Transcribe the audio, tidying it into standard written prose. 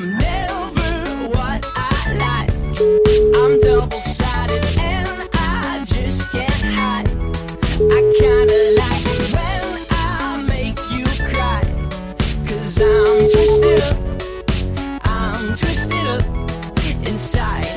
I'm never what I like. I'm double-sided and I just can't hide. I kinda like it when I make you cry. 'Cause I'm twisted up inside.